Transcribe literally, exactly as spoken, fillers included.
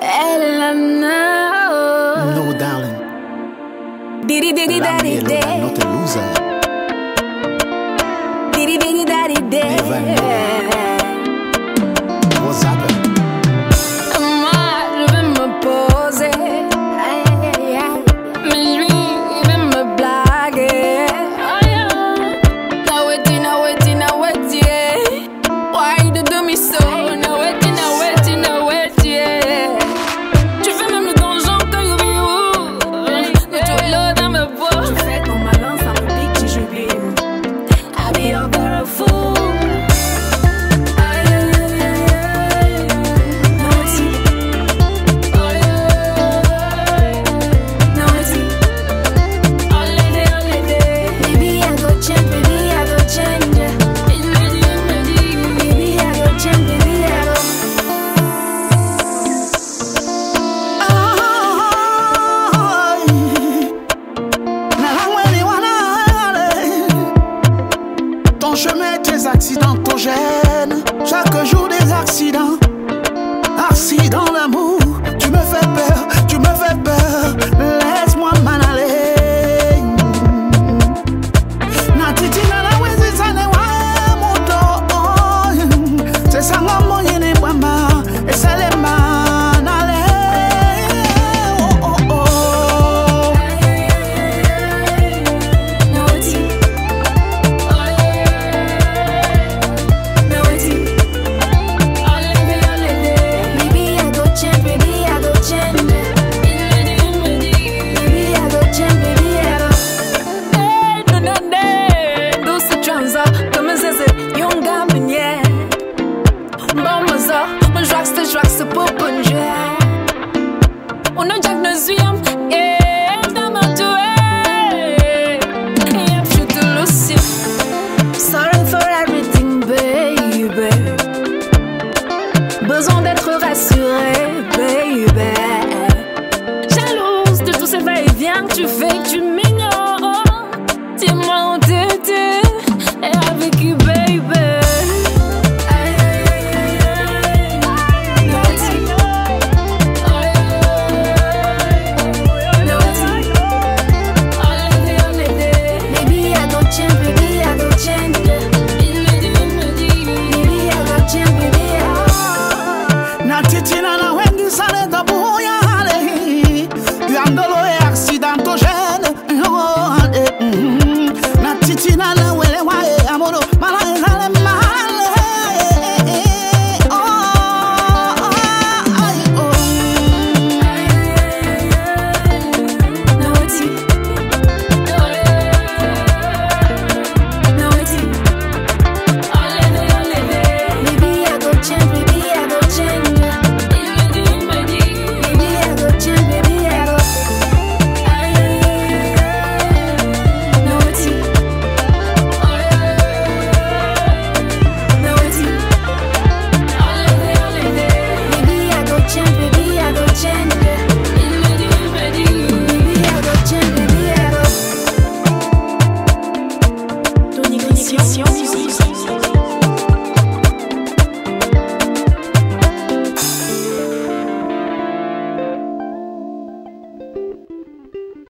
Ella know. No, darling. Diddy diddy La daddy Melody, day. not a loser. Diddy diddy daddy day. Never know. What's happening? Moi, je vais me poser. Aïe, aïe, aïe, aïe. Mais lui, il veut me blaguer. Aïe, aïe. Now it, now it, now it, yeah. Why you do me so? Now it, now it, now it, yeah. Tu fais même le donjon que you be où? Tu es là dans ma voix. Tu fais ton malin, ça me pique si je vis. I be over a fool. Ton chemin est très accidentogène. Chaque jour des accidents. Accident d'amour. Tu me fais peur, tu me fais peur. Laisse-moi m'en aller. Natiti na la wezi sane wa moto. C'est ça mon yene bamba. Et c'est les man aller. Oh oh oh. Besoin d'être rassuré.